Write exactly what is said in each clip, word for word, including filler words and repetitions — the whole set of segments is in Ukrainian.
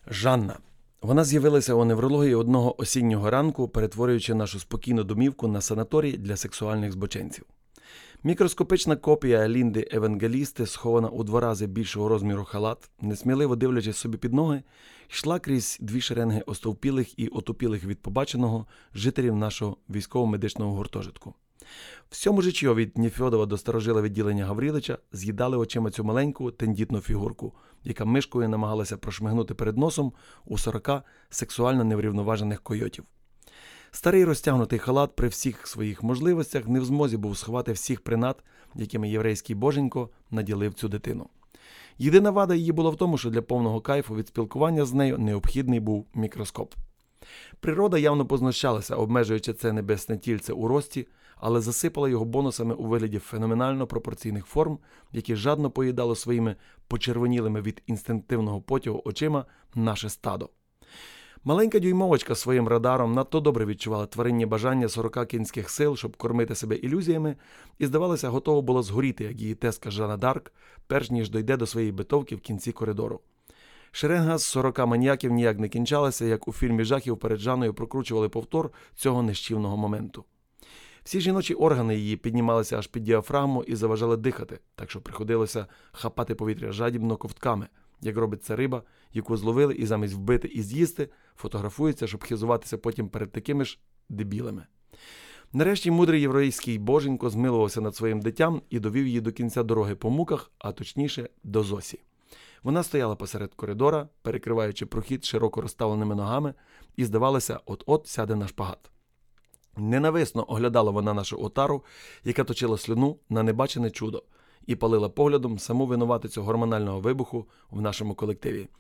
Жанна. Вона з'явилася у неврології одного осіннього ранку, перетворюючи нашу спокійну домівку на санаторій для сексуальних збоченців. Мікроскопична копія Лінди Евангелісти, схована у два рази більшого розміру халат, несміливо дивлячись собі під ноги, йшла крізь дві шеренги остовпілих і отупілих від побаченого жителів нашого військово-медичного гуртожитку. Всьому жичьо від Нефьодова до старожила відділення Гаврилича з'їдали очима цю маленьку тендітну фігурку, яка мишкою намагалася прошмигнути перед носом у сорока сексуально неврівноважених койотів. Старий розтягнутий халат при всіх своїх можливостях не в змозі був сховати всіх принад, якими єврейський боженько наділив цю дитину. Єдина вада її була в тому, що для повного кайфу від спілкування з нею необхідний був мікроскоп. Природа явно познущалася, обмежуючи це небесне тільце у рості, але засипала його бонусами у вигляді феноменально пропорційних форм, які жадно поїдало своїми почервонілими від інстинктивного потягу очима наше стадо. Маленька дюймовочка своїм радаром надто добре відчувала тваринні бажання сорока кінських сил, щоб кормити себе ілюзіями, і, здавалося, готова була згоріти, як її тезка Жанна Дарк, перш ніж дойде до своєї битовки в кінці коридору. Шеренга з сорока маніяків ніяк не кінчалася, як у фільмі жахів перед Жанною прокручували повтор цього нищівного моменту. Всі жіночі органи її піднімалися аж під діафрагму і заважали дихати, так що приходилося хапати повітря жадібно ковтками, як робить це риба, яку зловили і замість вбити і з'їсти, фотографується, щоб хизуватися потім перед такими ж дебілами. Нарешті мудрий єврейський боженько змилувався над своїм дитям і довів її до кінця дороги по муках, а точніше до Зосі. Вона стояла посеред коридора, перекриваючи прохід широко розставленими ногами, і, здавалося, от-от сяде на шпагат. Ненависно оглядала вона нашу отару, яка точила слюну на небачене чудо, і палила поглядом саму винуватицю гормонального вибуху в нашому колективі.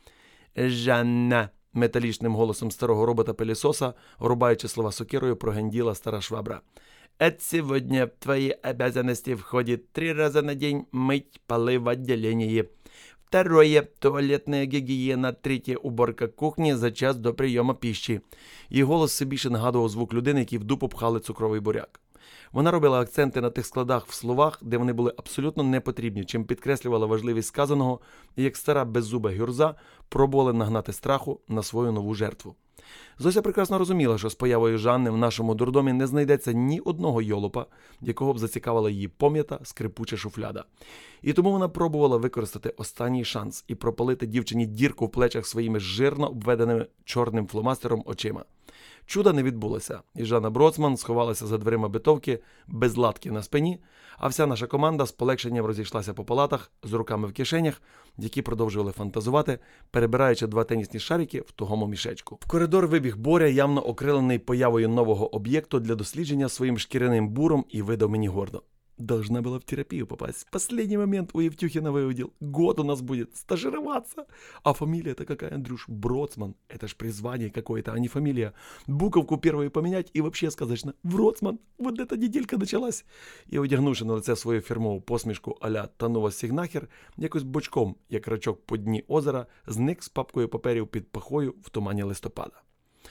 «Жанна!» – металічним голосом старого робота-пилісоса, рубаючи слова сокирою, прогенділа стара швабра. «От сегодня в твои обязанности входит три раза на день мыть полы в отделении. Второе – туалетная гигиена. Третє – уборка кухні за час до прийому пищі». Її голос все більше нагадував звук людини, які в дупу пхали цукровий буряк. Вона робила акценти на тих складах в словах, де вони були абсолютно непотрібні, чим підкреслювала важливість сказаного, і як стара беззуба гюрза пробувала нагнати страху на свою нову жертву. Зося прекрасно розуміла, що з появою Жанни в нашому дурдомі не знайдеться ні одного йолопа, якого б зацікавила її пом'ята скрипуча шуфляда. І тому вона пробувала використати останній шанс і пропалити дівчині дірку в плечах своїми жирно обведеними чорним фломастером очима. Чуда не відбулося, і Жанна Броцман сховалася за дверима битовки без латки на спині, а вся наша команда з полегшенням розійшлася по палатах з руками в кишенях, які продовжували фантазувати, перебираючи два тенісні шарики в тугому мішечку. В коридор вибіг Боря, явно окрилений появою нового об'єкту для дослідження своїм шкіряним буром, і видав мені гордо. Должна была в терапию попасть. В последний момент у Евтюхина выудил. Год у нас будет стажироваться. А фамилия-то какая, Андрюш? Броцман. Это ж призвание какое-то, а не фамилия. Буковку первую поменять и вообще сказочно. Вроцман. Вот эта неделька началась. І, одягнувши на лице свою фірмову посмішку а-ля «Танува Сігнахер», якось бочком, як рачок по дні озера, зник з папкою паперів під пахою в тумані листопада.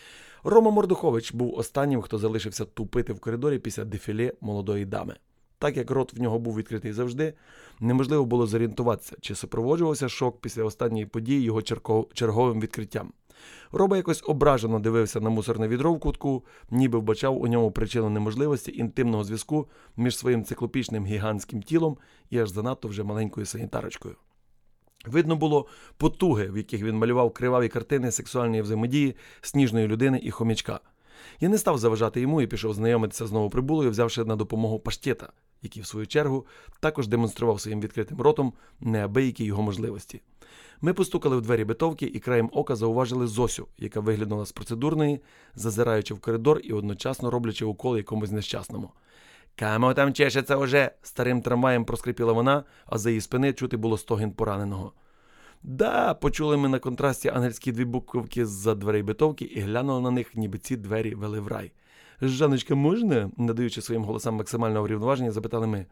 Рома Мордухович був останнім, хто залишився тупити в коридорі після дефіле молодої дами. Так як рот в нього був відкритий завжди, неможливо було зорієнтуватися, чи супроводжувався шок після останньої події його черговим відкриттям. Роба якось ображено дивився на мусорне відро в кутку, ніби вбачав у ньому причину неможливості інтимного зв'язку між своїм циклопічним гігантським тілом і аж занадто вже маленькою санітарочкою. Видно було потуги, в яких він малював криваві картини сексуальної взаємодії сніжної людини і хомячка. Я не став заважати йому і пішов знайомитися з новоприбулою, взявши на допомогу паштета, який, в свою чергу, також демонстрував своїм відкритим ротом неабиякі його можливості. Ми постукали в двері битовки і краєм ока зауважили Зосю, яка виглянула з процедурної, зазираючи в коридор і одночасно роблячи укол якомусь нещасному. «Кому там чешеться уже?» – старим трамваєм проскрипіла вона, а за її спини чути було стогін пораненого. «Да», – почули ми на контрасті ангельські дві буковки з-за дверей битовки і глянули на них, ніби ці двері вели в рай. «Жанночка, можна?» – надаючи своїм голосам максимального врівноваження, запитали ми.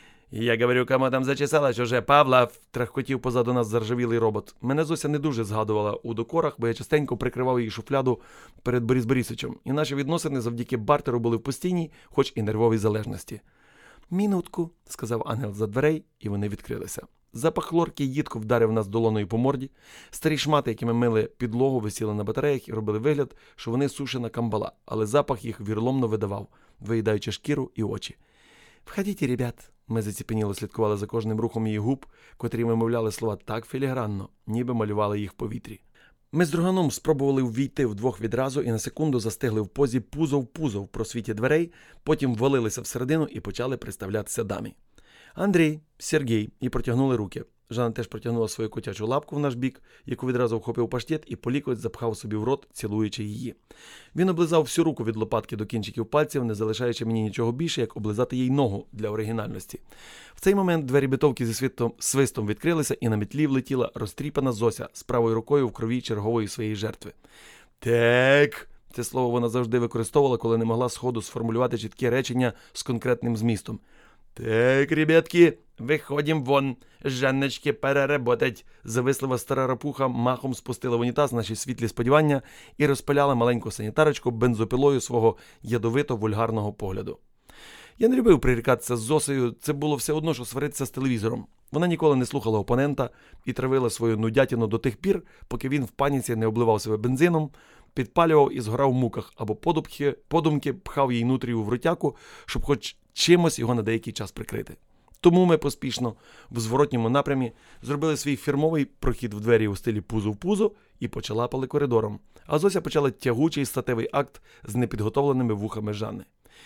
«Я говорю, кому там зачесалась уже, Павла!» – трахкотів позаду нас заржавілий робот. Мене Зося не дуже згадувала у докорах, бо я частенько прикривав її шуфляду перед Борис Борисовичем. І наші відносини завдяки бартеру були в постійній, хоч і нервовій залежності. «Мінутку», – сказав ангел за дверей, і вони відкрилися. Запах хлорки їдко вдарив нас долоною по морді. Старі шмати, якими мили підлогу, висіли на батареях і робили вигляд, що вони сушена камбала, але запах їх вірломно видавав, виїдаючи шкіру і очі. «Входіть, ребят!» Ми заціпеніло слідкували за кожним рухом її губ, котрі вимовляли слова так філігранно, ніби малювали їх в повітрі. Ми з друганом спробували ввійти вдвох відразу і на секунду застигли в позі пузо в пузо в просвіті дверей, потім ввалилися всередину і почали представлятися дамі. Андрій, Сергій, і протягнули руки. Жанна теж протягнула свою котячу лапку в наш бік, яку відразу вхопив паштет і по лікоть запхав собі в рот, цілуючи її. Він облизав всю руку від лопатки до кінчиків пальців, не залишаючи мені нічого більше, як облизати їй ногу для оригінальності. В цей момент двері битовки зі свистом, свистом відкрилися, і на метлі влетіла розтріпана Зося з правою рукою в крові чергової своєї жертви. «Так!» Це слово вона завжди використовувала, коли не могла сходу сформулювати чіткі речення з конкретним змістом. «Так, ребятки, виходім вон, Жанночки переработать!» Завислива стара рапуха махом спустила в унітаз наші світлі сподівання і розпиляла маленьку санітарочку бензопилою свого ядовито-вульгарного погляду. Я не любив прирікатися з Зосею, це було все одно, що сваритися з телевізором. Вона ніколи не слухала опонента і травила свою нудятину до тих пір, поки він в паніці не обливав себе бензином, підпалював і згорав в муках, або подумки, подумки пхав їй нутрію в ротяку, щоб хоч чимось його на деякий час прикрити. Тому ми поспішно в зворотньому напрямі зробили свій фірмовий прохід в двері у стилі пузо в пузо і почалапали коридором. А Зося почала тягучий статевий акт з непідготовленими вухами Жанни.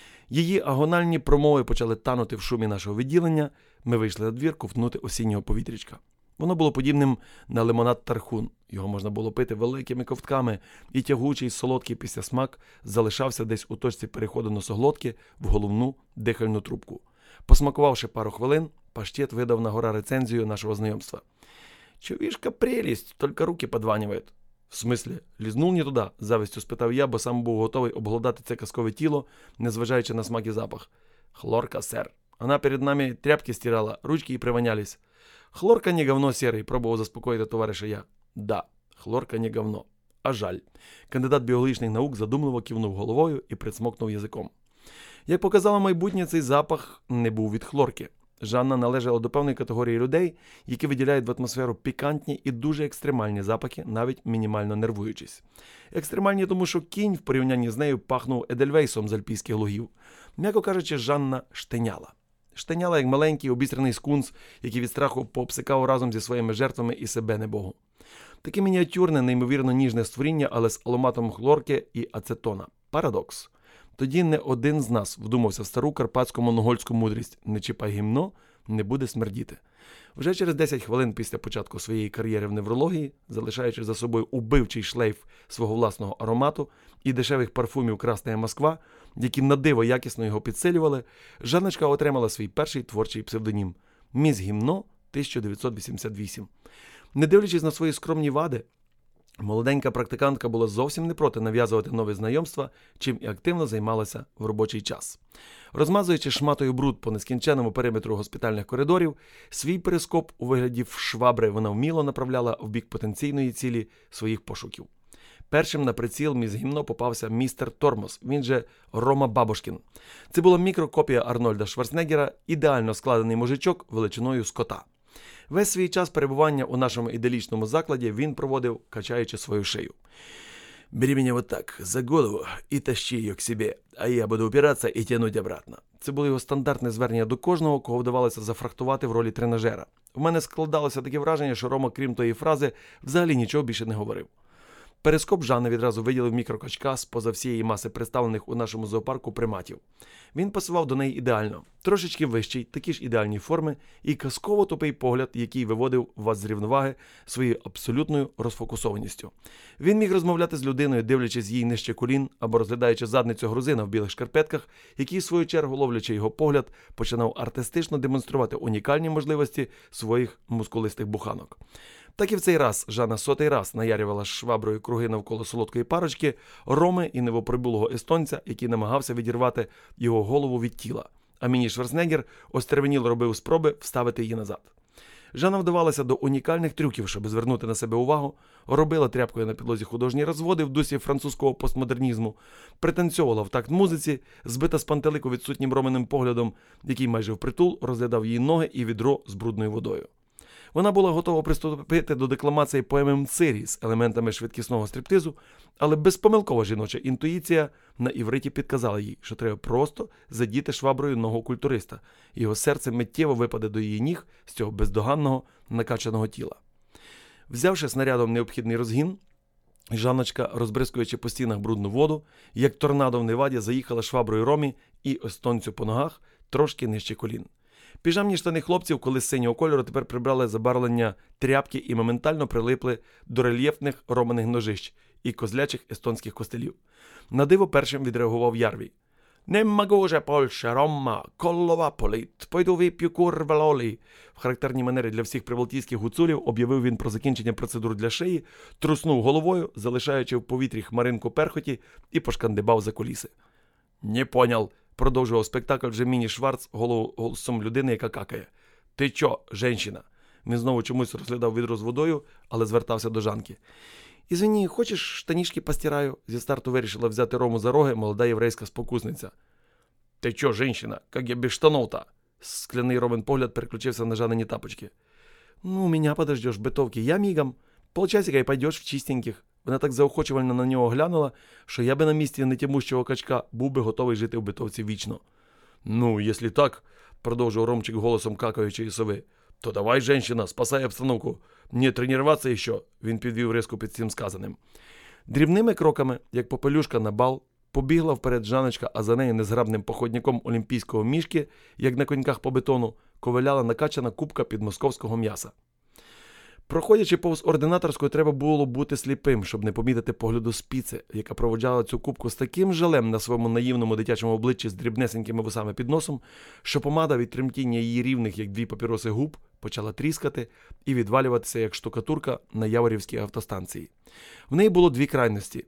Її агональні промови почали танути в шумі нашого відділення. Ми вийшли на двір ковтнути осіннього повітрячка. Воно було подібним на лимонад Тархун. Його можна було пити великими ковтками, і тягучий солодкий післясмак залишався десь у точці переходу носоглотки в головну дихальну трубку. Посмакувавши пару хвилин, паштет видав на гора рецензію нашого знайомства. «Чувішка прелість, тільки руки подванюють». «В смислі, лізнув не туди?» – завістю спитав я, бо сам був готовий обглодати це казкове тіло, незважаючи на смак і запах. «Хлорка, сер. Вона перед нами тряпки стирала, ручки і привонялись». «Хлорка не говно, серий», – пробував заспокоїти товариша я. «Да, хлорка не говно. А жаль». Кандидат біологічних наук задумливо кивнув головою і присмокнув язиком. Як показало майбутнє, цей запах не був від хлорки. Жанна належала до певної категорії людей, які виділяють в атмосферу пікантні і дуже екстремальні запахи, навіть мінімально нервуючись. Екстремальні тому, що кінь в порівнянні з нею пахнув едельвейсом з альпійських лугів. М'яко кажучи, Жанна штеняла. Штеняла, як маленький обістрений скунс, який від страху пообсикав разом зі своїми жертвами і себе небогу. Таке мініатюрне, неймовірно ніжне створіння, але з ароматом хлорки і ацетона. Парадокс. Тоді не один з нас вдумався в стару карпатсько-монгольську мудрість «не чіпай гімно, не буде смердіти». Вже через десять хвилин після початку своєї кар'єри в неврології, залишаючи за собою убивчий шлейф свого власного аромату і дешевих парфумів «Красная Москва», які на диво якісно його підсилювали, Жанночка отримала свій перший творчий псевдонім – «Міс Гімно тисяча дев'ятсот вісімдесят вісім». Не дивлячись на свої скромні вади, молоденька практикантка була зовсім не проти нав'язувати нові знайомства, чим і активно займалася в робочий час. Розмазуючи шматою бруд по нескінченному периметру госпітальних коридорів, свій перископ у вигляді швабри вона вміло направляла в бік потенційної цілі своїх пошуків. Першим на приціл міс Гімно попався містер Тормоз, він же Рома Бабушкін. Це була мікрокопія Арнольда Шварценеггера, ідеально складений мужичок величиною з кота. Весь свій час перебування у нашому ідеалічному закладі він проводив, качаючи свою шию. «Бери мене вот так, за голову, і тащи її к себе, а я буду упиратися і тягнути обратно». Це було його стандартне звернення до кожного, кого вдавалося зафрахтувати в ролі тренажера. В мене складалося таке враження, що Рома, крім тої фрази, взагалі нічого більше не говорив. Перископ Жанни відразу виділив мікрокачка з-поза всієї маси представлених у нашому зоопарку приматів. Він пасував до неї ідеально, трошечки вищий, такі ж ідеальні форми і казково тупий погляд, який виводив вас з рівноваги своєю абсолютною розфокусованістю. Він міг розмовляти з людиною, дивлячись їй нижче колін або розглядаючи задницю грузина в білих шкарпетках, який, в свою чергу, ловлячи його погляд, починав артистично демонструвати унікальні можливості своїх мускулистих буханок. Так і в цей раз Жанна сотий раз наярювала шваброю круги навколо солодкої парочки, Роми і новоприбулого естонця, який намагався відірвати його голову від тіла. А міні Шварценеггер остервеніло робив спроби вставити її назад. Жанна вдавалася до унікальних трюків, щоб звернути на себе увагу, робила тряпкою на підлозі художні розводи в дусі французького постмодернізму, пританцьовувала в такт музиці, збита з пантелику відсутнім Роминим поглядом, який майже впритул розглядав її ноги і відро з брудною водою. Вона була готова приступити до декламації поеми Мцирі з елементами швидкісного стриптизу, але безпомилкова жіноча інтуїція на івриті підказала їй, що треба просто задіти шваброю ногу культуриста, і його серце миттєво випаде до її ніг з цього бездоганного накачаного тіла. Взявши снарядом необхідний розгін, Жанночка, розбризкуючи по стінах брудну воду, як торнадо в Неваді, заїхала шваброю Ромі і естонцю по ногах трошки нижче колін. Піжамні штани хлопців, коли з синього кольору, тепер прибрали забарвлення тряпки і моментально прилипли до рельєфних романих ножищ і козлячих естонських костелів. На диво першим відреагував Ярвій. «Не могу же Польща, Рома, колова політ, пойду вип'ю курва лолі». В характерній манері для всіх прибалтійських гуцулів об'явив він про закінчення процедур для шиї, труснув головою, залишаючи в повітрі хмаринку перхоті, і пошкандибав за куліси. «Не понял», – продовжував спектакль вже Міні Шварц голосом людини, яка какає. «Ти чо, женщина?» Він знову чомусь розглядав відро з водою, але звертався до Жанки. «Ізвини, хочеш, штанішки постираю?» Зі старту вирішила взяти Рому за роги молода єврейська спокусниця. «Ти чо, женщина, як я без штанов-то?» Скляний Ромин погляд переключився на Жанині тапочки. «Ну, меня подождешь в битовке, я мигом. Полчасика и пойдешь в чистеньких». Вона так заохочувально на нього глянула, що я би на місці нетямущого качка був би готовий жити в битовці вічно. «Ну, якщо так», – продовжив Ромчик голосом какаючої сови, – «то давай, женщина, спасай обстановку. Не тренуватися ще», – він підвів риску під цим сказаним. Дрібними кроками, як попелюшка на бал, побігла вперед Жанночка, а за нею незграбним походняком олімпійського мішки, як на коньках по бетону, ковиляла накачана купка підмосковського м'яса. Проходячи повз ординаторською, треба було бути сліпим, щоб не помітити погляду спіци, яка проводжала цю купку з таким жалем на своєму наївному дитячому обличчі з дрібнесенькими вусами під носом, що помада від тремтіння її рівних, як дві папіроси губ, почала тріскати і відвалюватися, як штукатурка на Яворівській автостанції. В неї було дві крайності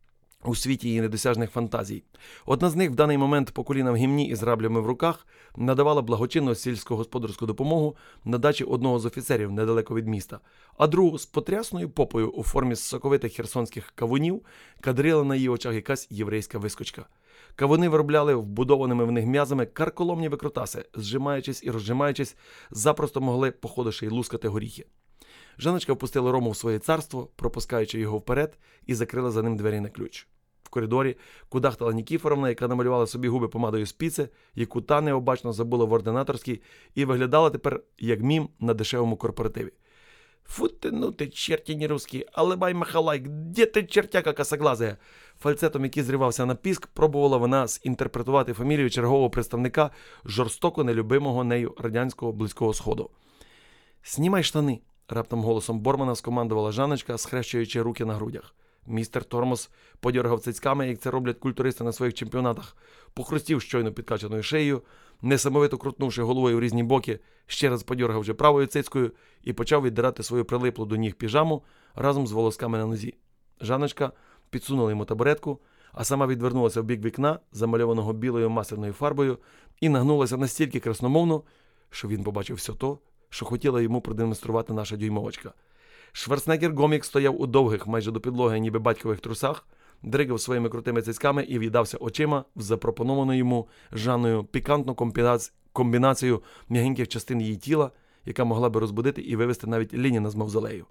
у світі її недосяжних фантазій. Одна з них в даний момент по коліна в гімні із граблями в руках надавала благочинну сільськогосподарську допомогу на дачі одного з офіцерів недалеко від міста, а другу з потрясною попою у формі соковитих херсонських кавунів кадрила на її очах якась єврейська вискочка. Кавуни виробляли вбудованими в них м'язами карколомні викрутаси, зжимаючись і розжимаючись, запросто могли походивши й лускати горіхи. Жанночка впустила Рому в своє царство, пропускаючи його вперед, і закрила за ним двері на ключ. В коридорі кудахтала Нікіфоровна, яка намалювала собі губи помадою спіци, яку та необачно забула в ординаторській, і виглядала тепер як мім на дешевому корпоративі. «Фу ти, ну ти, черті не русські, алебай махалай, де ти, чертяка косоглазая?» Фальцетом, який зривався на піск, пробувала вона зінтерпретувати фамілію чергового представника жорстоко нелюбимого нею радянського Близького Сходу. «Снімай штани!» – раптом голосом Бормана скомандувала Жанночка, схрещуючи руки на грудях. Містер Тормоз подьоргав цицьками, як це роблять культуристи на своїх чемпіонатах, похрустів щойно підкачаною шиєю, несамовито крутнувши головою в різні боки, ще раз подьоргав вже правою цицькою і почав віддирати свою прилиплу до ніг піжаму разом з волосками на нозі. Жанночка підсунула йому табуретку, а сама відвернулася в бік вікна, замальованого білою масляною фарбою, і нагнулася настільки красномовно, що він побачив все то, що хотіла йому продемонструвати наша дюймовочка. Шварценеггер-гомік стояв у довгих, майже до підлоги, ніби батькових трусах, дригав своїми крутими цицьками і в'їдався очима в запропоновану йому Жанною пікантну комбінацію м'ягеньких частин її тіла, яка могла би розбудити і вивести навіть Леніна з мавзолею.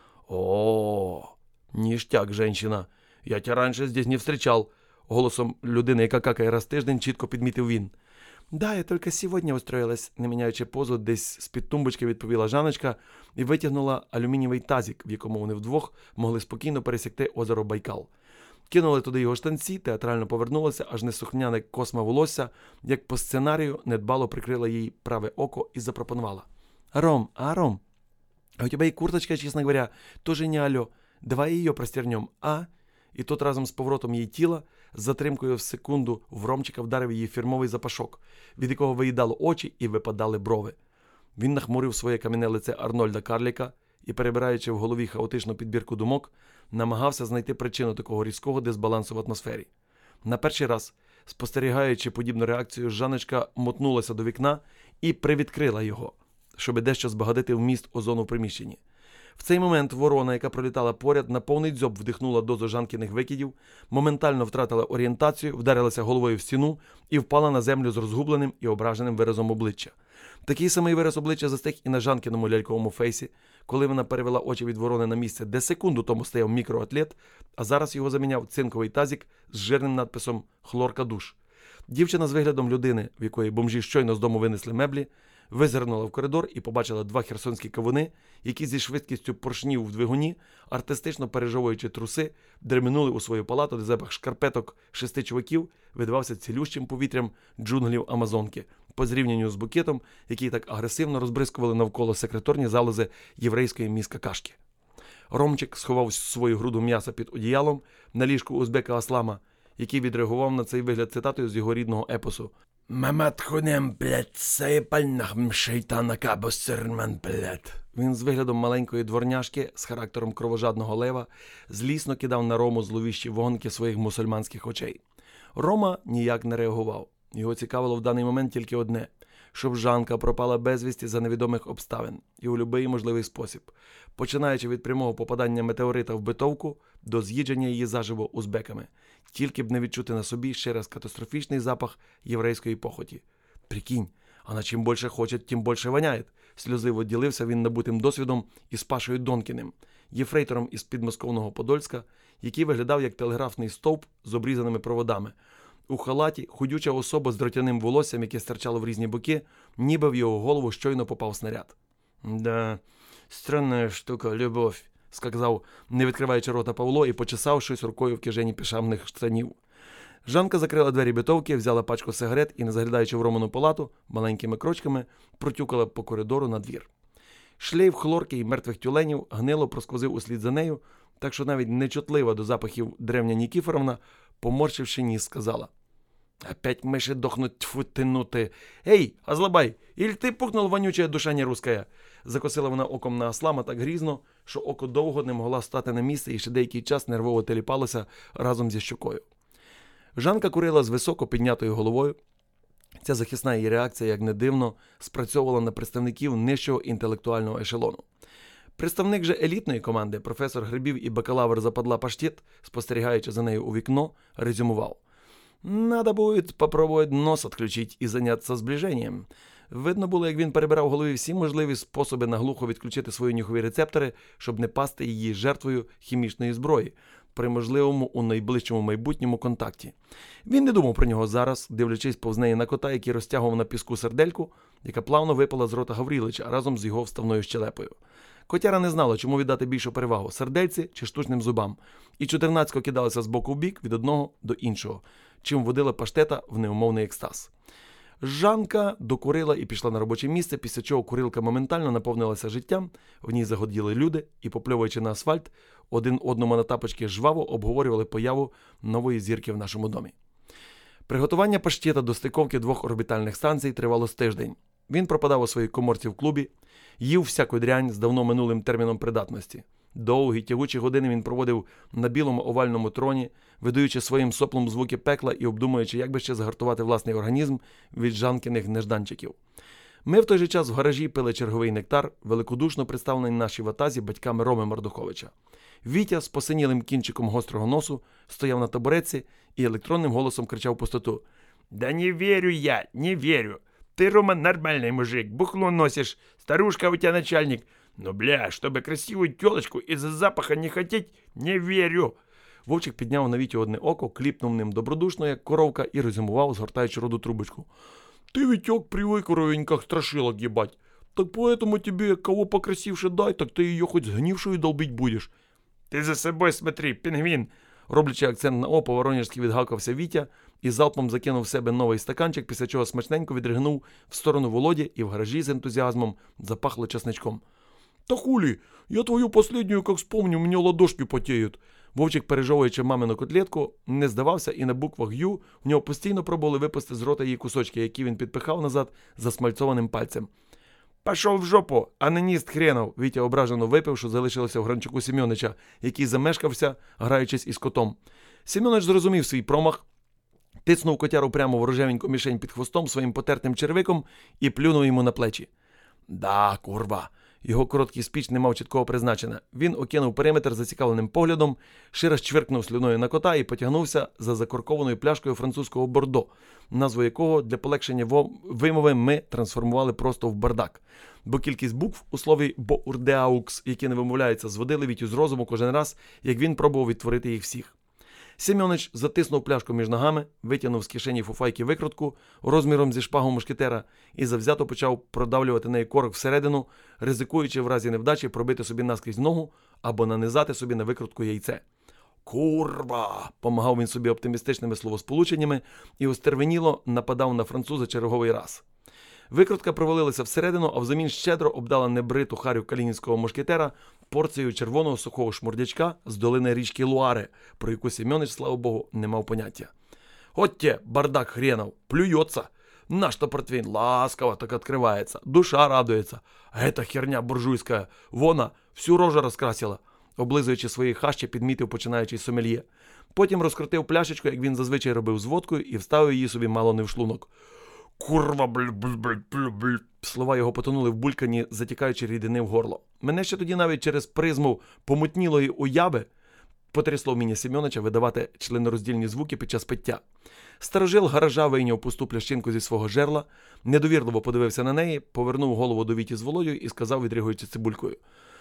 «О, ніштяк, женщина, я тя раніше здесь не встречал», голосом людини, яка какає раз тиждень, чітко підмітив він. «Да, я тільки сьогодні устроїлась», не міняючи позу, десь з-під тумбочки відповіла Жанночка і витягнула алюмінієвий тазик, в якому вони вдвох могли спокійно пересікти озеро Байкал. Кинули туди його штанці, театрально повернулася, аж несухняне косма волосся, як по сценарію, недбало прикрила їй праве око і запропонувала. «Ром, а, Ром, а у тебе і курточка, чесно говоря, тоже не алло. Давай її простернем, а?» І тут разом з поворотом її тіла, з затримкою в секунду, в Ромчика вдарив її фірмовий запашок, від якого виїдало очі і випадали брови. Він нахмурив своє кам'яне лице Арнольда Карліка і, перебираючи в голові хаотичну підбірку думок, намагався знайти причину такого різкого дисбалансу в атмосфері. На перший раз, спостерігаючи подібну реакцію, Жанночка мотнулася до вікна і привідкрила його, щоби дещо збагатити вміст озону в приміщенні. В цей момент ворона, яка пролітала поряд, на повний дзьоб вдихнула дозу Жанкиних викидів, моментально втратила орієнтацію, вдарилася головою в стіну і впала на землю з розгубленим і ображеним виразом обличчя. Такий самий вираз обличчя застиг і на Жанкиному ляльковому фейсі, коли вона перевела очі від ворони на місце, де секунду тому стояв мікроатлет, а зараз його заміняв цинковий тазик з жирним надписом «Хлорка душ». Дівчина з виглядом людини, в якої бомжі щойно з дому винесли меблі, визирнула в коридор і побачила два херсонські кавуни, які зі швидкістю поршнів в двигуні, артистично пережовуючи труси, дременули у свою палату, де запах шкарпеток шести чуваків видавався цілющим повітрям джунглів Амазонки, по зрівнянню з букетом, який так агресивно розбризкували навколо секреторні залози єврейської міс-какашки. Ромчик сховав свою груду м'яса під одіялом на ліжку узбека Аслама, який відреагував на цей вигляд цитатою з його рідного епосу. «Мамат хунем, блядь, саєпальнахм шейтана кабо сирман, блядь». Він з виглядом маленької дворняшки, з характером кровожадного лева, злісно кидав на Рому зловіщі вогники своїх мусульманських очей. Рома ніяк не реагував. Його цікавило в даний момент тільки одне – щоб Жанка пропала безвісті за невідомих обставин і у будь-який можливий спосіб, починаючи від прямого попадання метеорита в битовку до з'їдження її заживо узбеками, тільки б не відчути на собі ще раз катастрофічний запах єврейської похоті. Прикинь, вона чим більше хоче, тим більше воняє. Сльозиво ділився він набутим досвідом із Пашою Донкіним, єфрейтором із підмосковного Подольська, який виглядав як телеграфний стовп з обрізаними проводами. У халаті худюча особа з дротяним волоссям, яке стирчало в різні боки, ніби в його голову щойно попав снаряд. «Да, странна штука, любов», – сказав, не відкриваючи рота Павло і почесав щось рукою в кишені пішамних штанів. Жанка закрила двері битовки, взяла пачку сигарет і, не заглядаючи в Роману палату, маленькими крочками протюкала по коридору на двір. Шлейф хлорки і мертвих тюленів гнило просквозив услід за нею, так що навіть нечутлива до запахів древня Нікіфоровна, поморщивши ніс, сказала: «Опять миши дохнуть, тьфу тянути. Эй, Азлабай, или ты пухнул, вонючая душа нерусская?» Закосила вона оком на Аслама так грізно, що око довго не могла стати на місце і ще деякий час нервово теліпалося разом зі щокою. Жанка курила з високо піднятою головою. Ця захисна її реакція, як не дивно, спрацьовувала на представників нижчого інтелектуального ешелону. Представник же елітної команди, професор Грибів і бакалавр Западла Паштет, спостерігаючи за нею у вікно, резюмував: «Надо будет попробовать нос отключить і заняться зближенням». Видно було, як він перебирав в голові всі можливі способи наглухо відключити свої нюхові рецептори, щоб не пасти її жертвою хімічної зброї при можливому у найближчому майбутньому контакті. Він не думав про нього зараз, дивлячись повз неї на кота, який розтягував на піску сердельку, яка плавно випала з рота Гаврилича разом з його вставною щелепою. Котяра не знала, чому віддати більшу перевагу – сердельці чи штучним зубам, і чотирнацько кидалася з боку в бік від одного до іншого, чим вводила Паштета в неумовний екстаз. Жанка докурила і пішла на робоче місце, після чого курилка моментально наповнилася життям, в ній загоділи люди і, попльовуючи на асфальт, один одному на тапочки жваво обговорювали появу нової зірки в нашому домі. Приготування Паштета до стиковки двох орбітальних станцій тривало з тиждень. Він пропадав у своїй коморці в клубі, їв всяку дрянь з давно минулим терміном придатності. Довгі тягучі години він проводив на білому овальному троні, видаючи своїм соплом звуки пекла і обдумуючи, як би ще загартувати власний організм від Жанкиних нежданчиків. Ми в той же час в гаражі пили черговий нектар, великодушно представлений нашій ватазі батьками Роми Мордуховича. Вітя з посинілим кінчиком гострого носу стояв на табуретці і електронним голосом кричав в пустоту: «Да не вірю я, не вірю. Ты, Рома, нормальный мужик, бухло носишь, старушка у тебя начальник. Но, бля, чтобы красивую тёлочку из-за запаха не хотеть, не верю». Вовчик підняв на Вітю одне око, кліпнув ним добродушно, як коровка, і резюмував, згортаючи роду трубочку: «Ты, Витёк, привык в ровеньках страшилок ебать. Так поэтому тебе кого покрасивше дай, так ты её хоть сгнившую долбить будешь». «Ты за собой смотри, пінгвін!» Роблячи акцент на «о», по-воронежськи відгавкався Вітя і залпом закинув в себе новий стаканчик, після чого смачненько відригнув в сторону Володі, і в гаражі з ентузіазмом запахло часничком. «Да хули, я твою последнюю, как вспомню, у меня ладошки потеют». Вовчик, пережовуючи мамину котлетку, не здавався, і на буквах «Ю» в нього постійно пробували випасти з рота її кусочки, які він підпихав назад засмальцованим пальцем. «Пошов в жопу, аноніст хренов!» Вітя ображено випив, що залишилося в Гранчуку Семьонича, який замешкався, граючись із котом. Семьонич зрозумів свій промах, тицнув котяру прямо в рожевеньку мішень під хвостом своїм потертим червиком і плюнув йому на плечі. «Да, курва, Його короткий спіч не мав чіткого призначення. Він окинув периметр зацікавленим поглядом, ще раз чвиркнув слюною на кота і потягнувся за закоркованою пляшкою французького бордо, назву якого для полегшення вимови ми трансформували просто в бардак. Бо кількість букв у слові «боурдеаукс», які не вимовляються, зводили Вітю з розуму кожен раз, як він пробував відтворити їх всіх. Сімьонич затиснув пляшку між ногами, витягнув з кишені фуфайки викрутку розміром зі шпагу мушкетера і завзято почав продавлювати неї корок всередину, ризикуючи в разі невдачі пробити собі наскрізь ногу або нанизати собі на викрутку яйце. «Курва!» – помагав він собі оптимістичними словосполученнями і остервеніло нападав на француза черговий раз. Викрутка провалилася всередину, а взамін щедро обдала небриту харю калінінського мушкетера порцією червоного сухого шмурдячка з долини річки Луаре, про яку Сімьонич, слава Богу, не мав поняття. «Вот те, бардак хренов, плюется! Наш-то портвейн ласково так открывается, душа радуется, а эта херня буржуйская, вона, всю рожу розкрасила!» Облизуючи свої хащі, підмітив починаючий сомельє. Потім розкрутив пляшечку, як він зазвичай робив з водкою, і вставив її собі мало не в шлунок. «Курва, бль, бль, бль, бль, бль». Слова його потонули в булькані, затікаючи рідини в горло. Мене ще тоді навіть через призму помутнілої уяви потрясло вміння Сімьонича видавати членороздільні звуки під час пиття. Старожил гаража вийняв пусту плящинку зі свого жерла, недовірливо подивився на неї, повернув голову до Віті з Володю і сказав, відригуючи цибулькою: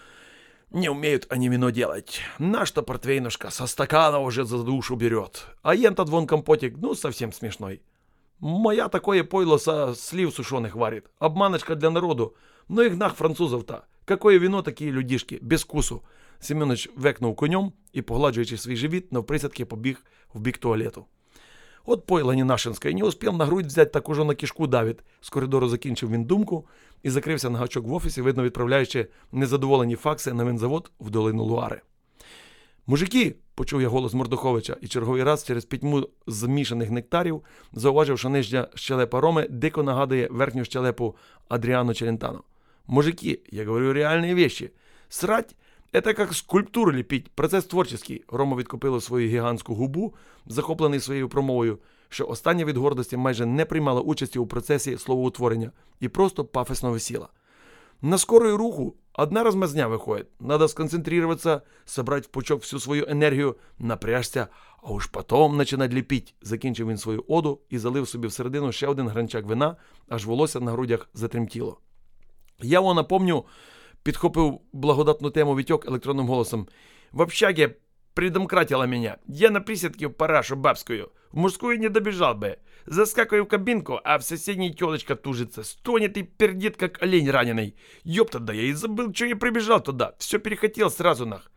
«Не умеют они вино делать. Наш-то портвейнушка со стакана уже за душу берет. А ен-то вон компотик, ну, совсем смешной. Моя такое пойло со слив сушеных варит. Обманочка для народу. Ну их нах французов-то. Какое вино, такие людишки, без вкусу». Сімьонич векнув конем і, погладжуючи свій живіт, навприсядки побіг в бік туалету. «От пойло не нашинське, не успів на грудь взять, так уже на кишку давить». З коридору закінчив він думку і закрився на гачок в офісі, видно відправляючи незадоволені факси на винзавод в долину Луари. «Мужики!» – почув я голос Мордуховича і черговий раз через пітьму змішаних нектарів зауважив, що нижня щелепа Роми дико нагадує верхню щелепу Адріано Челентано. «Мужики, я говорю реальные вещи. Срать – это как скульптуру лепить, процес творческий». Рома відкопило свою гігантську губу, захоплений своєю промовою, що остання від гордості майже не приймала участі у процесі словоутворення і просто пафосно висіла. «На скорую руху одна размазня выходит. Надо сконцентрироваться, собрать в пучок всю свою енергію, напрячься, а уж потом начинать лепить». Закінчив він свою оду і залив собі всередину ще один гранчак вина, аж волосся на грудях затремтіло. Я вам напомню, підхопив благодатну тему Вітьок електронним голосом: «В общаге предомкратила меня. Я на приседке в парашу бабскую. В мужскую не добежал бы. Заскакиваю в кабинку, а в соседней телочка тужится. Стонет и пердит, как олень раненый. Ёпта, да я и забыл, что я прибежал туда. Все перехотел сразу нах».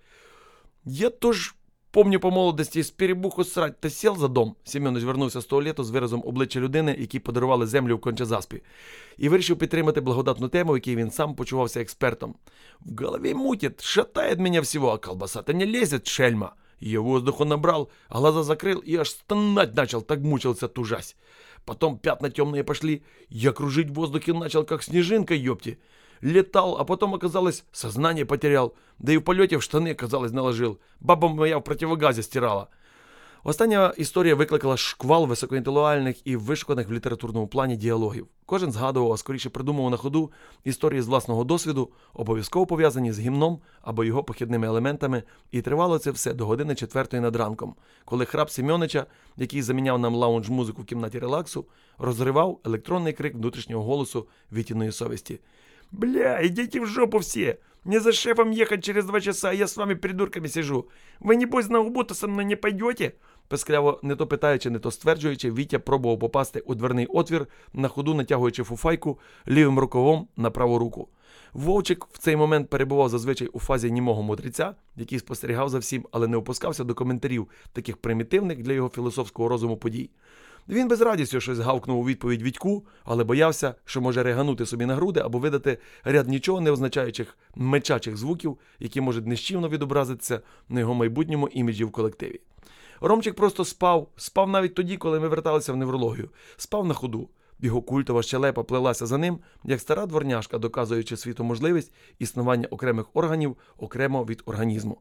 Я тоже помню по молодості з перебуху срать та сел за дом. Сімьонич звернувся з туалету з виразом обличчя людини, які подарували землю в Кончазаспі, і вирішив підтримати благодатну тему, в якій він сам почувався експертом. «В голове мутит, шатает меня всего, а колбаса-то не лезет, шельма». Я воздуху набрал, глаза закрыл и аж стонать начал, так мучился тужась. Потом пятна темные пошли, я кружить в воздухе начал, как снежинка, ёпти. Летал, а потом, оказалось, сознание потерял, да и в полете в штаны, казалось, наложил. Баба моя в противогазе стирала. Остання історія викликала шквал високоінтелектуальних і вишуканих в літературному плані діалогів. Кожен згадував, а скоріше придумував на ходу історії з власного досвіду, обов'язково пов'язані з гімном або його похідними елементами, і тривало це все до години четвертої над ранком, коли храп Сімьонича, який заміняв нам лаунж-музику в кімнаті релаксу, розривав електронний крик внутрішнього голосу Вітіної совісті. «Бля, идите в жопу все! Мне за шефом ехать через два часа, а я с вами придурками сижу. Вы, небось, на губу-то со мной не пойдете?» Пескляво, не то питаючи, не то стверджуючи, Вітя пробував попасти у дверний отвір, на ходу натягуючи фуфайку лівим рукавом на праву руку. Вовчик в цей момент перебував зазвичай у фазі німого мудреця, який спостерігав за всім, але не опускався до коментарів таких примітивних для його філософського розуму подій. Він без радістю щось гавкнув у відповідь Вітьку, але боявся, що може реганути собі на груди або видати ряд нічого не означаючих мечачих звуків, які можуть нищівно відобразитися на його майбутньому іміджі в колективі. Ромчик просто спав, спав навіть тоді, коли ми верталися в неврологію. Спав на ходу. Його культова щелепа плелася за ним, як стара дворняжка, доказуючи світу можливість існування окремих органів окремо від організму.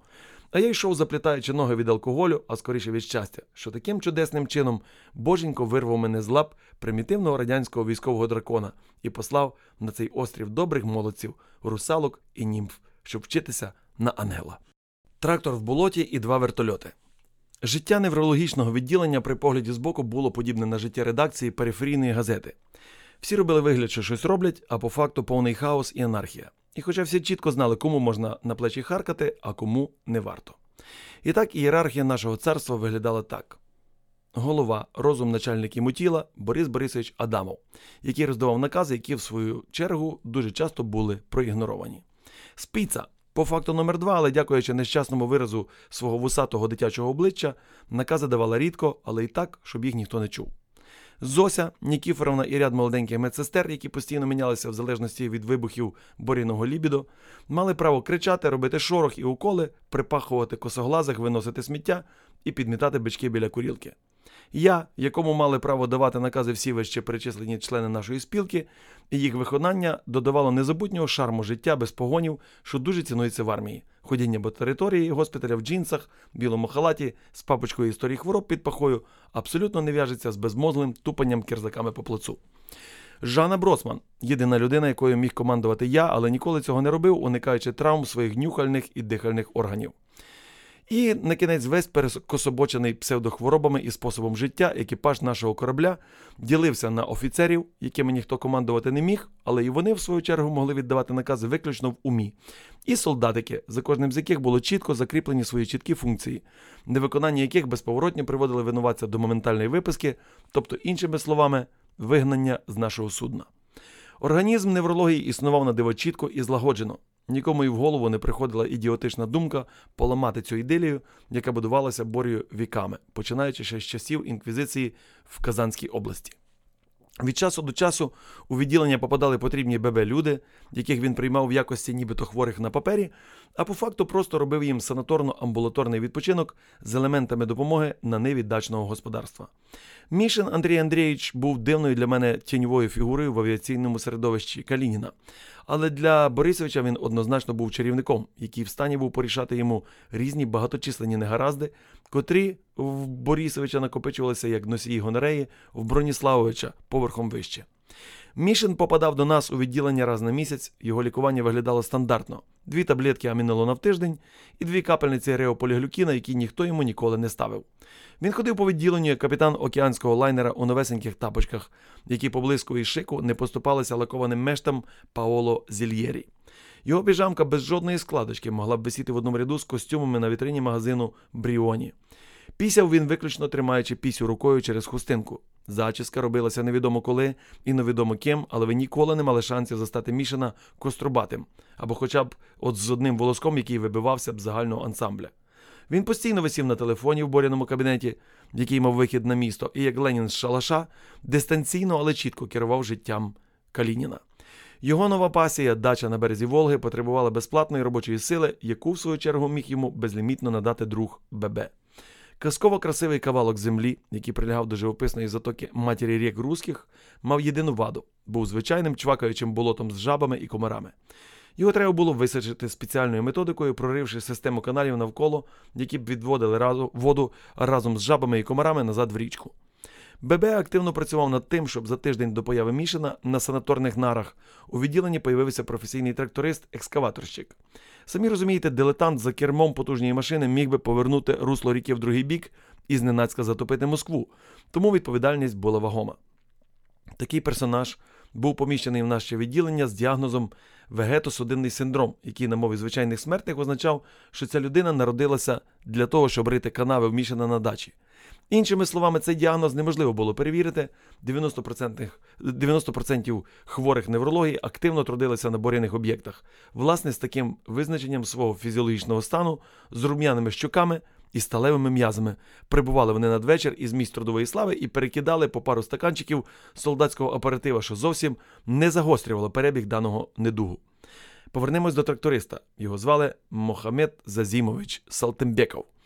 А я йшов, заплітаючи ноги від алкоголю, а скоріше від щастя, що таким чудесним чином Боженько вирвав мене з лап примітивного радянського військового дракона і послав на цей острів добрих молодців, русалок і німф, щоб вчитися на ангела. Трактор в болоті і два вертольоти. Життя неврологічного відділення при погляді збоку було подібне на життя редакції периферійної газети. Всі робили вигляд, що щось роблять, а по факту повний хаос і анархія. І хоча всі чітко знали, кому можна на плечі харкати, а кому не варто. І так ієрархія нашого царства виглядала так. Голова, розум, начальник йому тіла – Борис Борисович Адамов, який роздавав накази, які в свою чергу дуже часто були проігноровані. Спіца – по факту номер два, але дякуючи нещасному виразу свого вусатого дитячого обличчя, накази давала рідко, але і так, щоб їх ніхто не чув. Зося, Нікіфоровна і ряд молоденьких медсестер, які постійно мінялися в залежності від вибухів Боріного лібідо, мали право кричати, робити шорох і уколи, припахувати косоглазих, виносити сміття і підмітати бички біля курілки. Я, якому мали право давати накази всі вище перечислені члени нашої спілки, і їх виконання додавало незабутнього шарму життя без погонів, що дуже цінується в армії. Ходіння по території госпіталя в джинсах, білому халаті, з папочкою історії хвороб під пахою абсолютно не в'яжеться з безмозглим тупанням кірзаками по плацу. Жанна Броцман – єдина людина, якою міг командувати я, але ніколи цього не робив, уникаючи травм своїх нюхальних і дихальних органів. І, на кінець, весь перекособочений псевдохворобами і способом життя екіпаж нашого корабля ділився на офіцерів, якими ніхто командувати не міг, але і вони, в свою чергу, могли віддавати накази виключно в умі. І солдатики, за кожним з яких було чітко закріплені свої чіткі функції, невиконання яких безповоротно приводили винуватця до моментальної виписки, тобто, іншими словами, вигнання з нашого судна. Організм неврології існував на диво чітко і злагоджено. Нікому і в голову не приходила ідіотична думка поламати цю ідилію, яка будувалася Борію віками, починаючи ще з часів інквізиції в Казанській області. Від часу до часу у відділення попадали потрібні ББ-люди, яких він приймав в якості нібито хворих на папері, а по факту просто робив їм санаторно-амбулаторний відпочинок з елементами допомоги на ниві дачного господарства. Мішин Андрій Андрійович був дивною для мене тіньовою фігурою в авіаційному середовищі Калініна. Але для Борисовича він однозначно був чарівником, який в стані був порішати йому різні багаточисленні негаразди, котрі в Борисовича накопичувалися як носії гонореї в Броніславовича поверхом вище. Мішин попадав до нас у відділення раз на місяць, його лікування виглядало стандартно. Дві таблетки амінолона в тиждень і дві капельниці реополіглюкіна, які ніхто йому ніколи не ставив. Він ходив по відділенню як капітан океанського лайнера у новесеньких тапочках, які по блиску і шику не поступалися лакованим мештам Паоло Зільєрі. Його піжамка без жодної складочки могла б висіти в одному ряду з костюмами на вітрині магазину Бріоні. Пісяв він виключно тримаючи пісю рукою через хустинку. Зачіска робилася невідомо коли і невідомо ким, але ви ніколи не мали шансів застати Мішина кострубатим, або хоча б от з одним волоском, який вибивався б з загального ансамбля. Він постійно висів на телефоні в Боряному кабінеті, який мав вихід на місто, і як Ленін з шалаша, дистанційно, але чітко керував життям Калініна. Його нова пасія, дача на березі Волги, потребувала безплатної робочої сили, яку, в свою чергу, міг йому безлімітно надати друг ББ. Казково-красивий кавалок землі, який прилягав до живописної затоки матері рік руських, мав єдину ваду – був звичайним чвакаючим болотом з жабами і комарами. Його треба було висадити спеціальною методикою, проривши систему каналів навколо, які б відводили разу, воду разом з жабами і комарами назад в річку. ББ активно працював над тим, щоб за тиждень до появи Мішина на санаторних нарах у відділенні появився професійний тракторист-екскаваторщик. Самі розумієте, дилетант за кермом потужної машини міг би повернути русло ріки в другий бік і зненацька затопити Москву, тому відповідальність була вагома. Такий персонаж був поміщений в наше відділення з діагнозом вегетосудинний синдром, який на мові звичайних смертних означав, що ця людина народилася для того, щоб рити канави в Мішина на дачі. Іншими словами, цей діагноз неможливо було перевірити. дев'яносто відсотків, дев'яносто відсотків хворих неврології активно трудилися на Боряних об'єктах. Власне, з таким визначенням свого фізіологічного стану, з рум'яними щоками і сталевими м'язами. Прибували вони надвечір із місць трудової слави і перекидали по пару стаканчиків солдатського оператива, що зовсім не загострювало перебіг даного недугу. Повернемось до тракториста. Його звали Мохамед Зазімович Салтимбеков.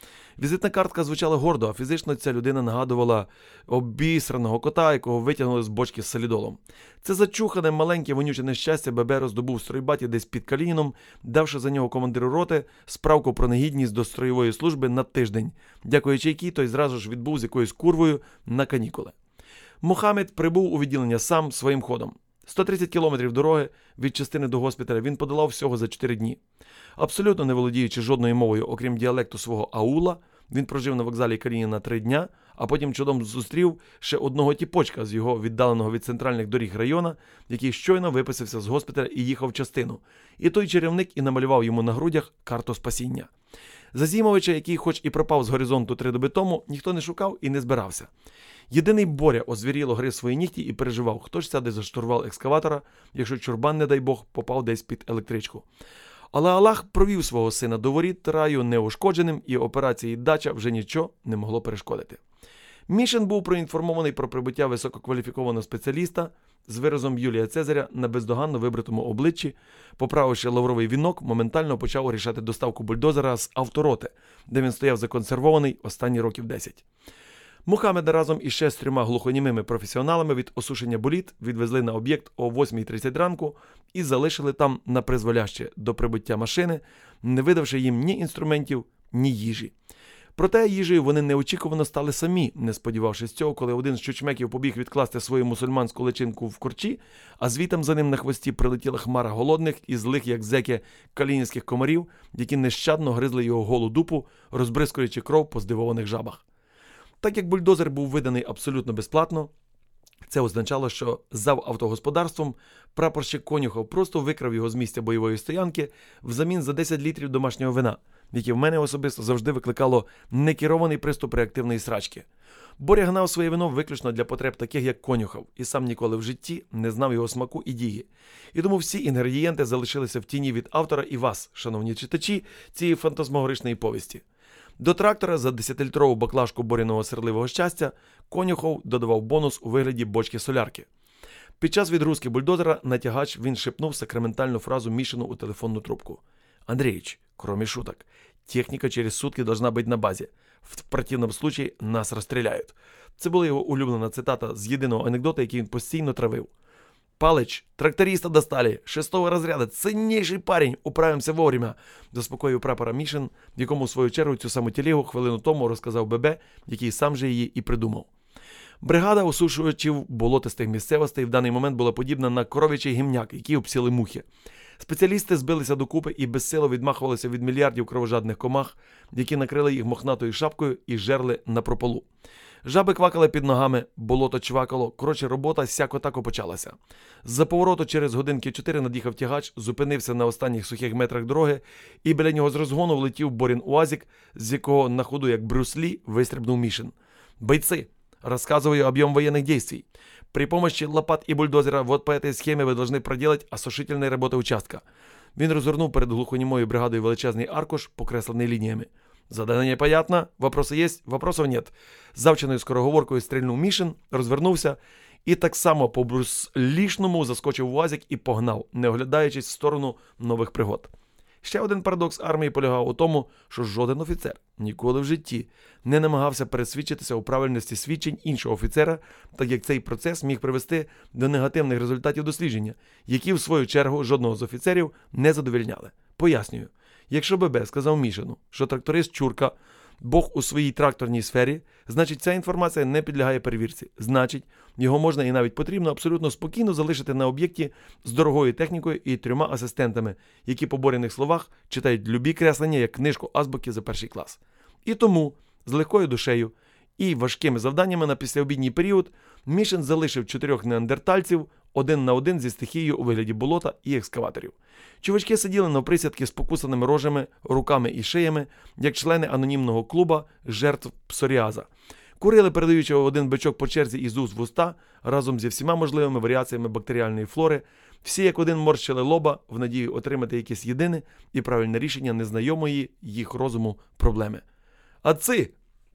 Візитна картка звучала гордо, а фізично ця людина нагадувала обісраного кота, якого витягнули з бочки з солідолом. Це зачухане, маленьке, вонюче нещастя ББ роздобув в стройбаті десь під Калініним, давши за нього командиру роти справку про негідність до строєвої служби на тиждень, дякуючи якій той зразу ж відбув з якоюсь курвою на канікули. Мохамед прибув у відділення сам своїм ходом. сто тридцять кілометрів дороги від частини до госпіталя він подолав всього за чотири дні. Абсолютно не володіючи жодною мовою, окрім діалекту свого аула, він прожив на вокзалі Калініна три дня, а потім чудом зустрів ще одного тіпочка з його віддаленого від центральних доріг району, який щойно виписався з госпіталя і їхав в частину. І той чарівник і намалював йому на грудях карту спасіння. Зазімовича, який хоч і пропав з горизонту три доби тому, ніхто не шукав і не збирався. Єдиний Боря озвіріло гриз свої нігті і переживав, хто ж сяде за штурвал екскаватора, якщо чурбан, не дай Бог, попав десь під електричку. Але Аллах провів свого сина до воріт раю неушкодженим, і операції «Дача» вже нічого не могло перешкодити. Мішин був проінформований про прибуття висококваліфікованого спеціаліста з виразом Юлія Цезаря на бездоганно вибритому обличчі. Поправивши лавровий вінок, моментально почав рішати доставку бульдозера з автороти, де він стояв законсервований останні років десять. Мохамеда разом іще з трьома глухонімими професіоналами від осушення боліт відвезли на об'єкт о восьмій тридцять ранку і залишили там на призволяще до прибуття машини, не видавши їм ні інструментів, ні їжі. Проте їжею вони неочікувано стали самі, не сподівавшись цього, коли один з чучмеків побіг відкласти свою мусульманську личинку в корчі, а звітом за ним на хвості прилетіла хмара голодних і злих, як зеки, калінінських комарів, які нещадно гризли його голу дупу, розбризкуючи кров по здивованих жабах. Так як бульдозер був виданий абсолютно безплатно, це означало, що зав автогосподарством прапорщик Конюхов просто викрав його з місця бойової стоянки взамін за десять літрів домашнього вина, яке в мене особисто завжди викликало некерований приступ реактивної срачки. Боря гнав своє вино виключно для потреб таких, як Конюхов, і сам ніколи в житті не знав його смаку і дії. І тому всі інгредієнти залишилися в тіні від автора і вас, шановні читачі, цієї фантасмагоричної повісті. До трактора за десятилітрову баклажку Боріного сирливого щастя Конюхов додавав бонус у вигляді бочки солярки. Під час відгрузки бульдозера на тягач він шепнув сакраментальну фразу Мішину у телефонну трубку. «Андреич, кроме шуток, техніка через сутки должна бути на базі. В противному случае нас розстріляють». Це була його улюблена цитата з єдиного анекдота, який він постійно травив. «Палыч, тракториста достали, шестого разряда, ценнейший парень, управимся вовремя», заспокоїв прапора Мішин, в якому в свою чергу цю саму телегу хвилину тому розказав ББ, який сам же її і придумав. Бригада осушувачів болотистих місцевостей в даний момент була подібна на коров'ячий гімняк, який обсіли мухи. Спеціалісти збилися докупи і безсило відмахувалися від мільярдів кровожадних комах, які накрили їх мохнатою шапкою і жерли на прополу. Жаби квакали під ногами, болото чвакало, коротше, робота сяко-тако почалася. З-за повороту через годинки чотири над'їхав тягач, зупинився на останніх сухих метрах дороги, і біля нього з розгону влетів Борін УАЗик, з якого на ходу, як Брюс Лі, вистрибнув Мішин. «Бойцы, рассказываю объем военных действий. При помощи лопат и бульдозера вот по этой схеме вы должны проделать осушительные работы участка». Він розгорнув перед глухонімою бригадою величезний аркуш, покреслений лініями. «Задание понятно? Вопросы есть? Вопросов нет». Завченою скороговоркою стрільнув Мішин, розвернувся і так само по бруслішному заскочив в УАЗик і погнав, не оглядаючись в сторону нових пригод. Ще один парадокс армії полягав у тому, що жоден офіцер ніколи в житті не намагався пересвідчитися у правильності свідчень іншого офіцера, так як цей процес міг привести до негативних результатів дослідження, які в свою чергу жодного з офіцерів не задовольняли. Пояснюю. Якщо ББ сказав Мішину, що тракторист Чурка – Бог у своїй тракторній сфері, значить ця інформація не підлягає перевірці. Значить, його можна і навіть потрібно абсолютно спокійно залишити на об'єкті з дорогою технікою і трьома асистентами, які по Боріних словах читають любі креслення як книжку азбуки за перший клас. І тому, з легкою душею і важкими завданнями на післяобідній період, Мішин залишив чотирьох неандертальців один на один зі стихією у вигляді болота і екскаваторів. Чувачки сиділи навприсядки з покусаними рожами, руками і шиями, як члени анонімного клуба жертв псоріаза. Курили, передаючи один бичок по черзі із уст в уста, разом зі всіма можливими варіаціями бактеріальної флори, всі як один морщили лоба в надії отримати якесь єдине і правильне рішення незнайомої їх розуму проблеми. «Отцы!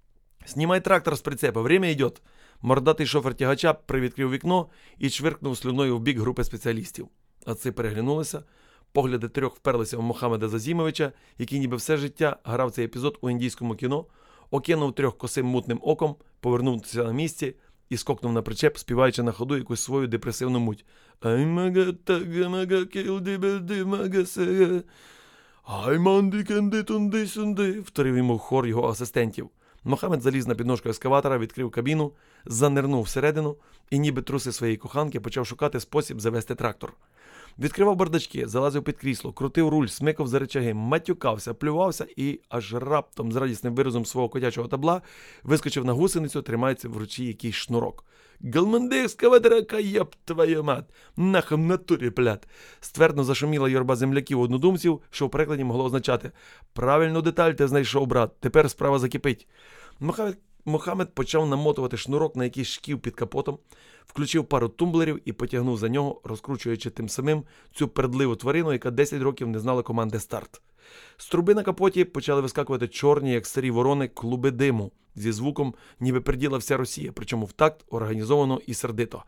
Знімай трактор з прицепа, время йде!» Мордатий шофер тягача привідкрив вікно і чвиркнув слюною в бік групи спеціалістів. Отці переглянулися, Погляди трьох вперлися в Мохамеда Зазімовича, який ніби все життя грав цей епізод у індійському кіно, окинув трьох косим мутним оком, повернувся на місці і скокнув на причеп, співаючи на ходу якусь свою депресивну муть. Вторив йому хор його асистентів. Мохамед заліз на підножку ескаватора, відкрив кабіну, занирнув всередину і ніби труси своєї коханки почав шукати спосіб завести трактор. Відкривав бардачки, залазив під крісло, крутив руль, смикав за рычаги, матюкався, плювався і аж раптом з радісним виразом свого котячого табла вискочив на гусеницю, тримається в руці якийсь шнурок. «Галманди ескаватора, каяп твою мать! Нахам натурі, плят!» Ствердно зашуміла юрба земляків-однодумців, що в перекладі могло означати «Правильну деталь ти знайшов, брат, тепер справа закипить». Мохамед, Мохамед почав намотувати шнурок на якийсь шків під капотом, включив пару тумблерів і потягнув за нього, розкручуючи тим самим цю передливу тварину, яка десять років не знала команди «Старт». З труби на капоті почали вискакувати чорні, як старі ворони, клуби диму, зі звуком, ніби приділа вся Росія, причому в такт організовано і сердито.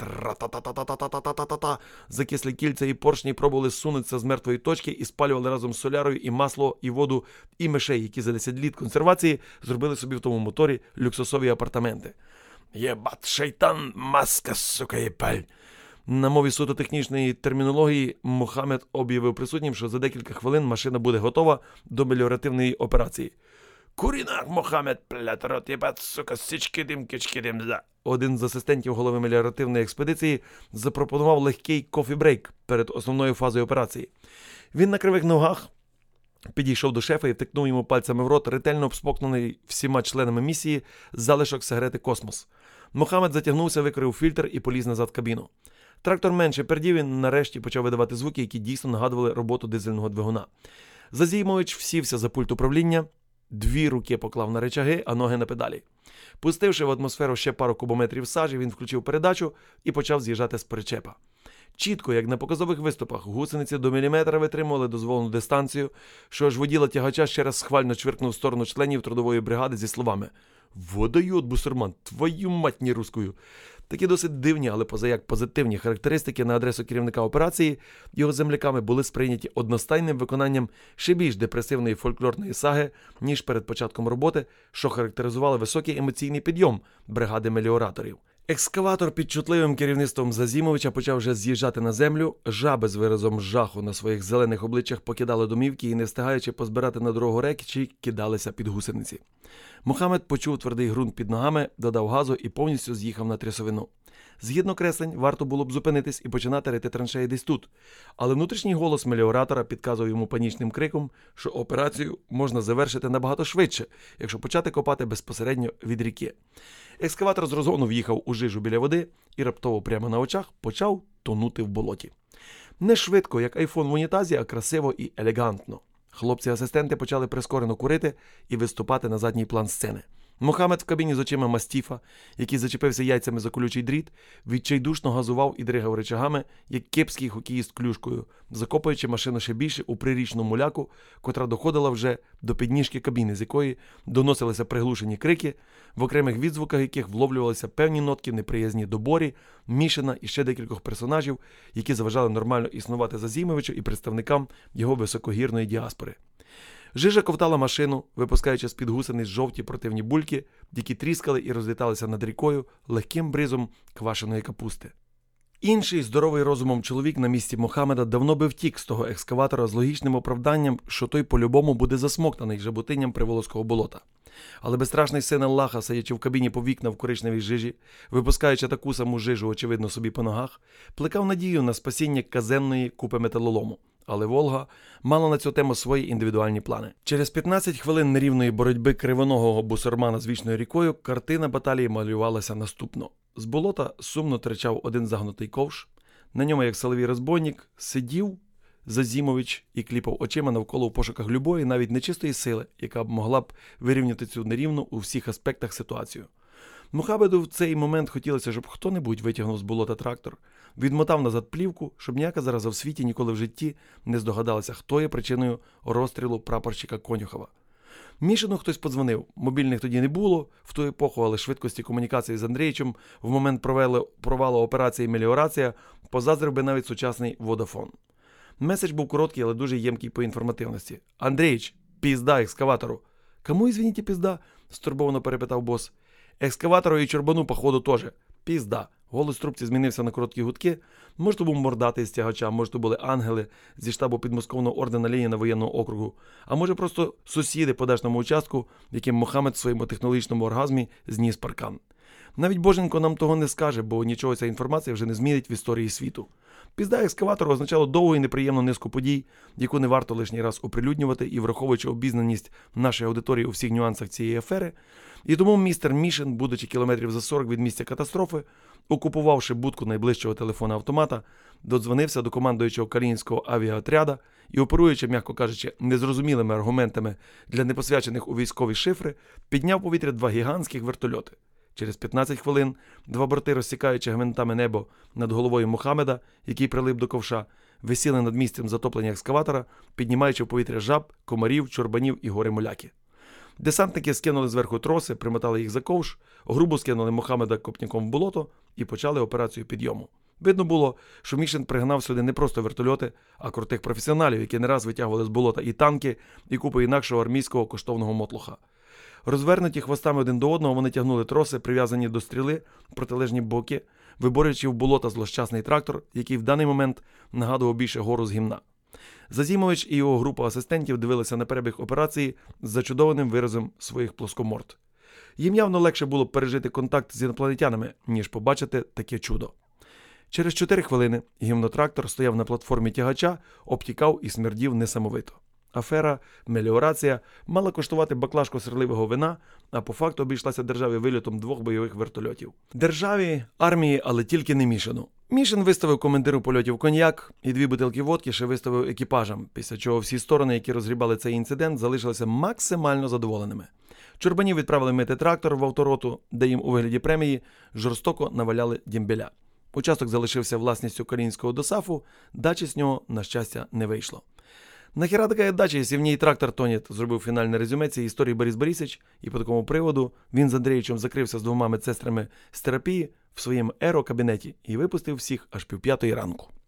Тра-та-та-та-та-та-та-та-та-та-та. Закислі кільця і поршні пробували сунутися з мертвої точки і спалювали разом з солярою і масло, і воду, і мишей, які за десять літ консервації зробили собі в тому моторі люксусові апартаменти. «Єбат, шайтан, маска, сука, єпаль!» На мові суто технічної термінології Мохамед об'явив присутнім, що за декілька хвилин машина буде готова до меліоративної операції. «Курінах, Мохамед, плят, рот, єбат, сука, січки-дим, кички-дим, за!» Один з асистентів голови меліоративної експедиції запропонував легкий кофі-брейк перед основною фазою операції. Він на кривих ногах підійшов до шефа і втикнув йому пальцями в рот ретельно обспокнений всіма членами місії залишок сигарети «Космос». Мохамед затягнувся, викрив фільтр і поліз назад в кабіну. Трактор менше пердів і нарешті почав видавати звуки, які дійсно нагадували роботу дизельного двигуна. Зазімович всівся за пульт управління, дві руки поклав на рычаги, а ноги на педалі. Пустивши в атмосферу ще пару кубометрів сажі, він включив передачу і почав з'їжджати з причепа. Чітко, як на показових виступах, гусениці до міліметра витримували дозволену дистанцію, що аж воділа тягача ще раз схвально чвиркнув в сторону членів трудової бригади зі словами «Водойот, бусурман, твою мать не рускую». Такі досить дивні, але позаяк позитивні характеристики на адресу керівника операції його земляками були сприйняті одностайним виконанням ще більш депресивної фольклорної саги, ніж перед початком роботи, що характеризували високий емоційний підйом бригади меліораторів. Екскаватор під чутливим керівництвом Зазімовича почав вже з'їжджати на землю, жаби з виразом жаху на своїх зелених обличчях покидали домівки і, не встигаючи позбирати на дорогу речі, кидалися під гусениці. Мохамед почув твердий ґрунт під ногами, додав газу і повністю з'їхав на трясовину. Згідно креслень, варто було б зупинитись і починати рити траншеї десь тут. Але внутрішній голос меліоратора підказував йому панічним криком, що операцію можна завершити набагато швидше, якщо почати копати безпосередньо від ріки. Екскаватор з розгону в'їхав у жижу біля води і раптово прямо на очах почав тонути в болоті. Не швидко, як айфон в унітазі, а красиво і елегантно. Хлопці-асистенти почали прискорено курити і виступати на задній план сцени. Мохамед в кабіні з очима мастіфа, який зачепився яйцями за колючий дріт, відчайдушно газував і дригав речагами, як кепський хокеїст клюшкою, закопуючи машину ще більше у прирічну муляку, котра доходила вже до підніжки кабіни, з якої доносилися приглушені крики, в окремих відзвуках яких вловлювалися певні нотки неприязні до Борі, Мішина і ще декількох персонажів, які заважали нормально існувати Зазімовичу і представникам його високогірної діаспори. Жижа ковтала машину, випускаючи з-під гусениць жовті противні бульки, які тріскали і розліталися над рікою легким бризом квашеної капусти. Інший здоровий розумом чоловік на місці Мохамеда давно би втік з того екскаватора з логічним оправданням, що той по-любому буде засмоктаний жаботинням Приволоцького болота. Але безстрашний син Аллаха, сидячи в кабіні по вікна в коричневій жижі, випускаючи таку саму жижу, очевидно, собі по ногах, плекав надію на спасіння казенної купи металолому. Але Волга мала на цю тему свої індивідуальні плани. Через п'ятнадцять хвилин нерівної боротьби кривоногого бусурмана з вічною рікою картина баталії малювалася наступно. З болота сумно тричав один загнутий ковш. На ньому, як соловій розбойник, сидів Зазімович і кліпав очима навколо в пошуках любої, навіть нечистої сили, яка б могла б вирівняти цю нерівну у всіх аспектах ситуацію. Мохамеду в цей момент хотілося, щоб хто-небудь витягнув з болота трактор, відмотав назад плівку, щоб ніяка зараза в світі ніколи в житті не здогадалася, хто є причиною розстрілу прапорщика Конюхова. Мішину хтось подзвонив. Мобільних тоді не було в ту епоху, але швидкості комунікації з Андрійчем в момент провалу операції «Меліорація» позаздрив би навіть сучасний Водафон. Меседж був короткий, але дуже ємкий по інформативності. «Андрійч, пізда екскаватору». «Кому, извините, пізда?» – стурбовано перепитав бос. «Екскаватору і чорбану, походу, теж. Пізда». Голос в трубці змінився на короткі гудки. Може, то був мордатий з тягача, може, то були ангели зі штабу підмосковного ордена Леніна воєнного округу, а може, просто сусіди по дачному участку, яким Мохамед в своєму технологічному оргазмі зніс паркан. Навіть Боженько нам того не скаже, бо нічого ця інформація вже не змінить в історії світу. Пізда екскаватору означало довгу і неприємну низку подій, яку не варто лишній раз оприлюднювати, і враховуючи обізнаність нашої аудиторії у всіх нюансах цієї афери. І тому містер Мішин, будучи кілометрів за сорок від місця катастрофи, окупувавши будку найближчого телефона-автомата, додзвонився до командуючого Калінінського авіаотряда і, оперуючи, м'яко кажучи, незрозумілими аргументами для непосвячених у військові шифри, підняв в повітря два гігантських вертольоти. Через п'ятнадцять хвилин два борти, розсікаючи гвинтами небо над головою Мохамеда, який прилип до ковша, висіли над місцем затоплення екскаватора, піднімаючи в повітря жаб, комарів, чорбанів і гори-муляки. Десантники скинули зверху троси, примотали їх за ковш, грубо скинули Мохамеда копняком в болото і почали операцію підйому. Видно було, що Мішин пригнав сюди не просто вертольоти, а крутих професіоналів, які не раз витягували з болота і танки, і купу інакшого армійського коштовного мотлуха. Розвернуті хвостами один до одного, вони тягнули троси, прив'язані до стріли в протилежні боки, виборюючи в болота злощасний трактор, який в даний момент нагадував більше гору з гімна. Зазімович і його група асистентів дивилися на перебіг операції з зачудованим виразом своїх плоскоморд. Їм явно легше було пережити контакт з інопланетянами, ніж побачити таке чудо. Через чотири хвилини гімнотрактор стояв на платформі тягача, обтікав і смердів несамовито. Афера, меліорація мала коштувати баклажку сирливого вина, а по факту обійшлася державі вильотом двох бойових вертольотів. Державі, армії, але тільки не Мішину. Мішин виставив командиру польотів коньяк і дві бутилки водки ще виставив екіпажам, після чого всі сторони, які розгрібали цей інцидент, залишилися максимально задоволеними. Чорбанів відправили мити трактор в автороту, де їм у вигляді премії жорстоко наваляли дімбеля. Участок залишився власністю Калінінського досафу, дачі з нього, на щастя, не вийшло. «Нахера така дача, якщо в ній трактор тонет», зробив фінальне резюме цієї історії Борис Борисович, і по такому приводу він з Андрійовичем закрився з двома медсестрами з терапії в своєму еро-кабінеті і випустив всіх аж півп'ятої ранку.